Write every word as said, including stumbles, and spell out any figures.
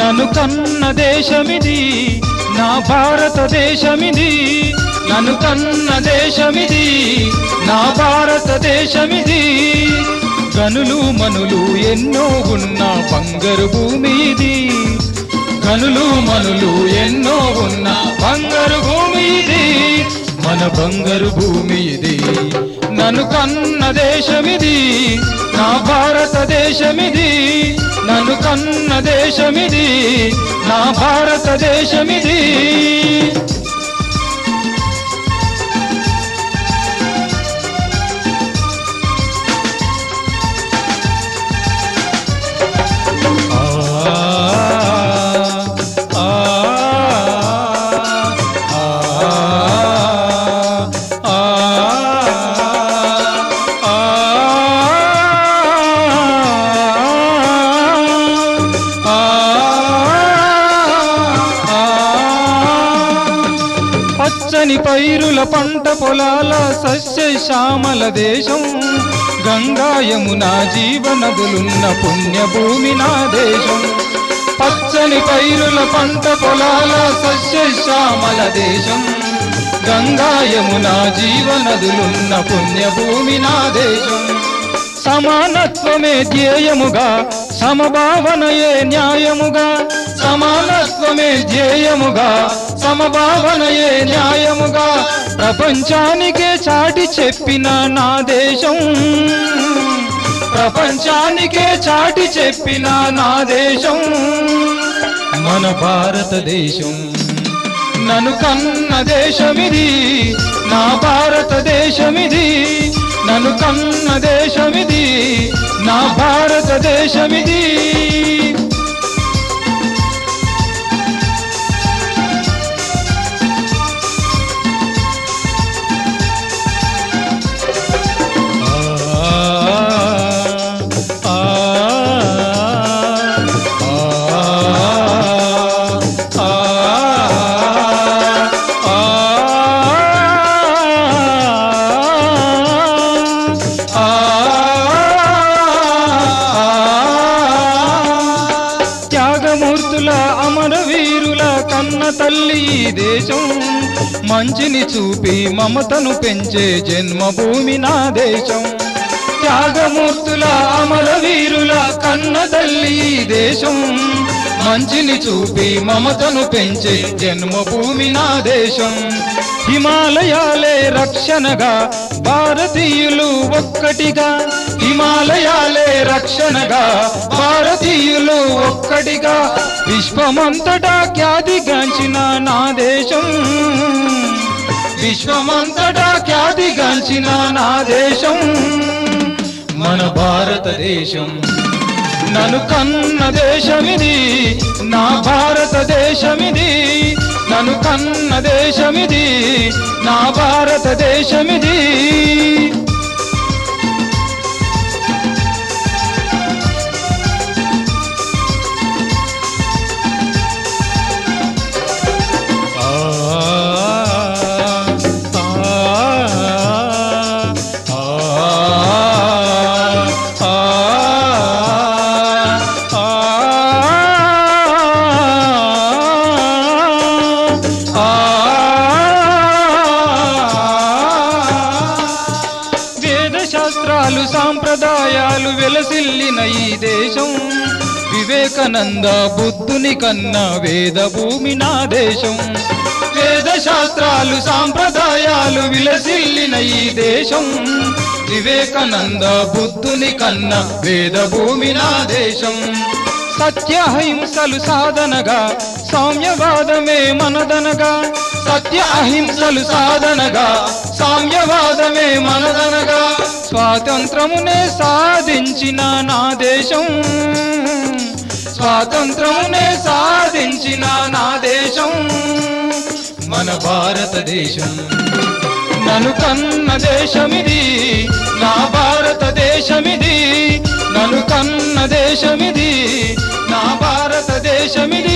నన్ను కన్న దేశమిది నా భారతదేశమిది, నన్ను కన్న దేశమిది నా భారతదేశమిది. గనులు మనులు ఎన్నో ఉన్న బంగారు భూమి ఇది, గనులు మనులు ఎన్నో ఉన్న బంగారు భూమి ఇది, మన బంగారు భూమి ఇది. నన్ను కన్న దేశమిది నా భారతదేశమిది, నన్ను కన్న దేశమిది నా భారతదేశమిది. పచ్చని పైరుల పంట పొలాల సస్య శ్యామల దేశం, గంగా యమునా జీవనదులున్న పుణ్యభూమి నా దేశం. పచ్చని పైరుల పంట పొలాల సస్య శ్యామల దేశం, గంగా యమునా జీవనదులున్న పుణ్యభూమి నా దేశం. సమానత్వమే ధ్యేయముగా సమభావనయే న్యాయముగా, సమానత్వమే ధ్యేయముగా సమభావనయే న్యాయముగా, ప్రపంచానికే చాటి చెప్పిన నా దేశం, ప్రపంచానికే చాటి చెప్పిన నా దేశం మన భారతదేశం. నన్ను కన్న దేశమిది నా భారతదేశమిది, నన్ను కన్న దేశమిది నా భారతదేశమిది. త్యాగమూర్తుల అమరవీరుల కన్న తల్లి ఈ దేశం, మంచిని చూపి మమతను పెంచే జన్మభూమి నా దేశం. త్యాగమూర్తుల అమరవీరుల కన్న తల్లి ఈ దేశం, మంచిని చూపి మమతను పెంచే జన్మభూమి నా దేశం. హిమాలయాలే రక్షణగా భారతీయులు ఒక్కటిగా, హిమాలయాలే రక్షణగా భారతీయులు ఒక్కటిగా, విశ్వమంతటా ఖ్యాతిగాంచిన నా దేశం, విశ్వమంతటా ఖ్యాతిగాంచిన నా దేశం మన భారతదేశం. నన్ను కన్న దేశమిది నా భారతదేశమిది, నన్ను కన్న దేశమిది నా భారతదేశమిది. శాస్త్రాలు సాంప్రదాయాలు వెలసిల్లిన ఈ దేశం, వివేకానంద బుద్ధుని కన్నా వేద భూమి నా దేశం. వేద శాస్త్రాలు సాంప్రదాయాలు విలసిల్లిన ఈ దేశం, వివేకానంద బుద్ధుని కన్నా వేద భూమి నా దేశం. సత్యహింసలు సాధనగా సామ్యవాదమే మనదనగా, సత్య అహింసలు సాధనగా సామ్యవాదమే మనదనగా, స్వాతంత్రమునే సాధించిన నా దేశం, స్వాతంత్రమునే సాధించిన నా దేశం మన భారతదేశం. నన్ను కన్న దేశమిది నా భారతదేశమిది, నన్ను కన్న దేశమిది నా భారతదేశమిది.